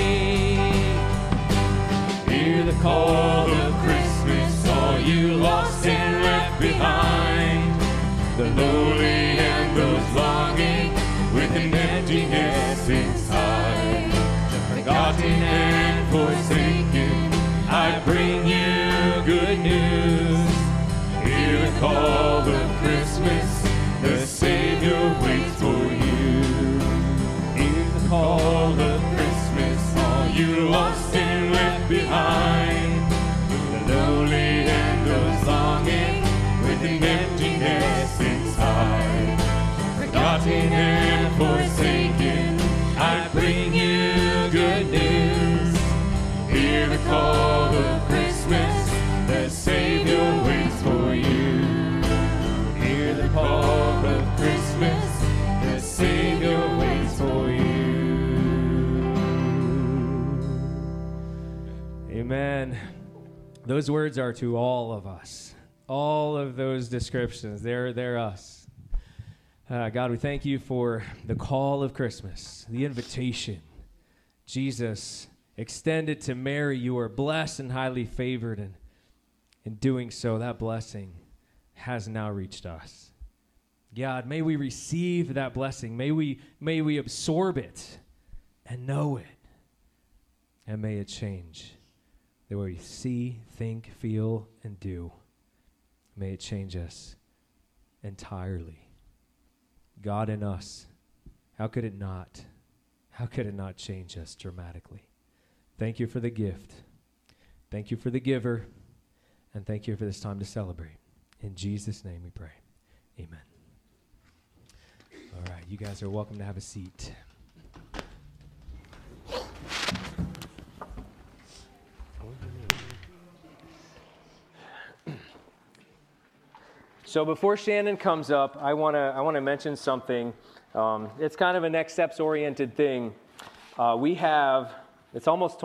Hear the call of Christmas, all you lost and left behind, the lowly and those longing with an emptiness inside, the forgotten and forsaken. I bring you good news. Hear the call of Christmas, the Savior waits for you. Hear the call of Christmas, all you lost and left behind, the lowly and those longing with an emptiness inside, forgotten and forsaken. I bring you good news. Hear the call of Christmas, the Savior waits for you. Hear the call of Christmas, the Savior waits for you. Amen. Those words are to all of us. All of those descriptions, they're us. God, we thank you for the call of Christmas, the invitation. Jesus extended to Mary, you are blessed and highly favored, and in doing so, that blessing has now reached us. God, may we receive that blessing. May we absorb it and know it. And may it change the way we see, think, feel, and do. May it change us entirely. God in us, how could it not? how could it not change us dramatically? Thank you for the gift. Thank you for the giver. And thank you for this time to celebrate. In Jesus' name we pray. Amen. All right, you guys are welcome to have a seat. So before Shannon comes up, I want to mention something. It's kind of a next steps oriented thing. It's almost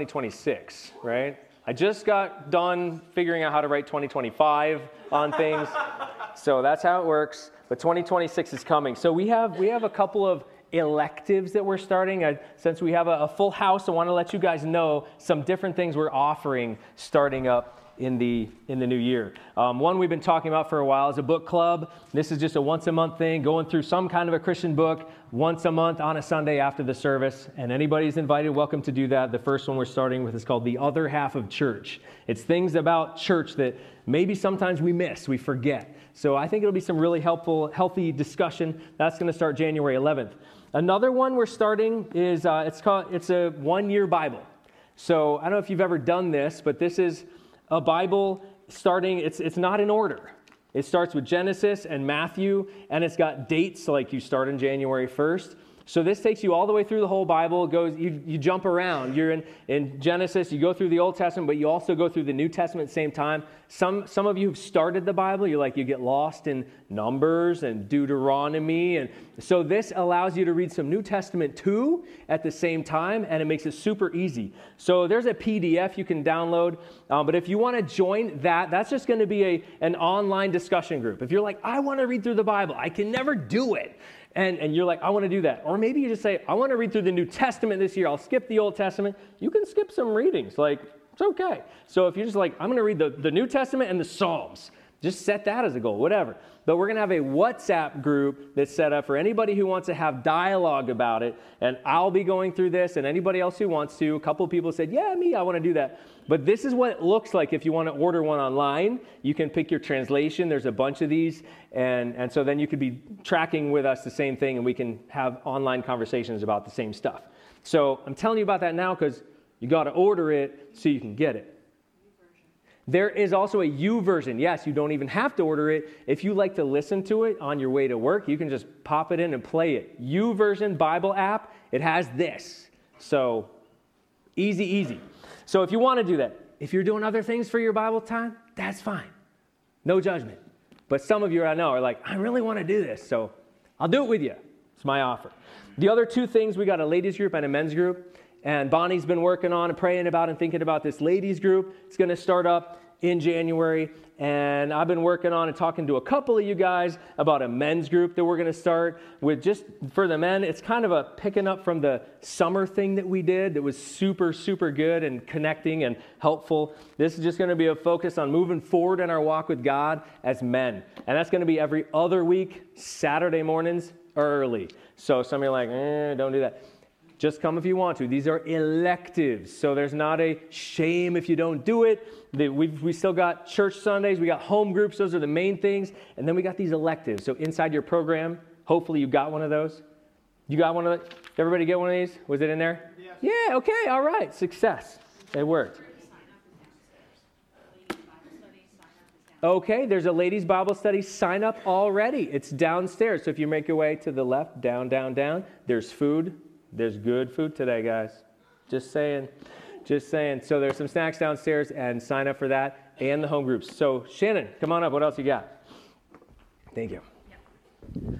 2026, right? I just got done figuring out how to write 2025 on things. So that's how it works. But 2026 is coming. So we have a couple of electives that we're starting. Since we have a full house, I want to let you guys know some different things we're offering starting up in the new year. One we've been talking about for a while is a book club. This is just a once a month thing, going through some kind of a Christian book once a month on a Sunday after the service. And anybody's invited, welcome to do that. The first one we're starting with is called The Other Half of Church. It's things about church that maybe sometimes we miss, we forget. So I think it'll be some really helpful, healthy discussion. That's going to start January 11th. Another one we're starting is it's a 1-year Bible. So I don't know if you've ever done this, but this is a Bible starting, it's not in order. It starts with Genesis and Matthew, and it's got dates, like you start on January 1st. So this takes you all the way through the whole Bible. It goes, you jump around. You're in Genesis, you go through the Old Testament, but you also go through the New Testament at the same time. Some of you have started the Bible. You get lost in Numbers and Deuteronomy. And so this allows you to read some New Testament too at the same time, and it makes it super easy. So there's a PDF you can download. But if you want to join that's just going to be an online discussion group. If you're like, I want to read through the Bible, I can never do it. And you're like, I want to do that. Or maybe you just say, I want to read through the New Testament this year. I'll skip the Old Testament. You can skip some readings. It's okay. So if you're just like, I'm going to read the New Testament and the Psalms, just set that as a goal, whatever. But we're going to have a WhatsApp group that's set up for anybody who wants to have dialogue about it. And I'll be going through this, and anybody else who wants to. A couple of people said, yeah, me, I want to do that. But this is what it looks like if you want to order one online. You can pick your translation. There's a bunch of these. And so then you could be tracking with us the same thing, and we can have online conversations about the same stuff. So I'm telling you about that now because you got to order it so you can get it. There is also a YouVersion. Yes, you don't even have to order it. If you like to listen to it on your way to work, you can just pop it in and play it. YouVersion Bible app, it has this. So easy. So if you want to do that, if you're doing other things for your Bible time, that's fine. No judgment. But some of you I know are like, I really want to do this, so I'll do it with you. It's my offer. The other two things, we got a ladies group and a men's group. And Bonnie's been working on and praying about and thinking about this ladies group. It's going to start up in January. And I've been working on and talking to a couple of you guys about a men's group that we're going to start with just for the men. It's kind of a picking up from the summer thing that we did that was super, super good and connecting and helpful. This is just going to be a focus on moving forward in our walk with God as men. And that's going to be every other week, Saturday mornings early. So some of you are like, don't do that. Just come if you want to. These are electives, so there's not a shame if you don't do it. We still got church Sundays. We got home groups. Those are the main things. And then we got these electives. So inside your program, hopefully you got one of those. You got one of those? Everybody get one of these? Was it in there? Yes. Yeah, okay, all right. Success. It worked. Okay, there's a ladies' Bible study sign up already. It's downstairs. So if you make your way to the left, down, there's food. There's good food today, guys. Just saying. So there's some snacks downstairs, and sign up for that and the home groups. So Shannon, come on up. What else you got? Thank you. Yep.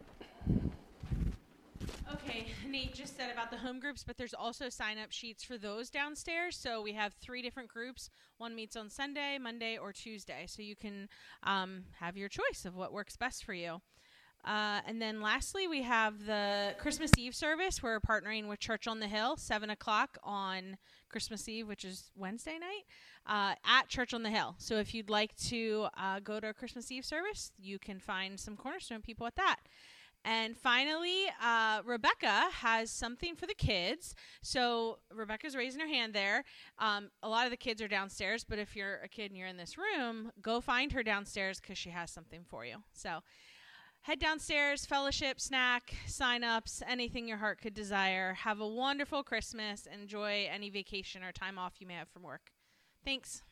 Okay, Nate just said about the home groups, but there's also sign-up sheets for those downstairs. So we have 3 different groups. One meets on Sunday, Monday, or Tuesday. So you can have your choice of what works best for you. And then lastly, we have the Christmas Eve service. We're partnering with Church on the Hill, 7 o'clock on Christmas Eve, which is Wednesday night, at Church on the Hill. So if you'd like to go to a Christmas Eve service, you can find some Cornerstone people at that. And finally, Rebecca has something for the kids. So Rebecca's raising her hand there. A lot of the kids are downstairs, but if you're a kid and you're in this room, go find her downstairs because she has something for you. So head downstairs, fellowship, snack, sign-ups, anything your heart could desire. Have a wonderful Christmas. Enjoy any vacation or time off you may have from work. Thanks.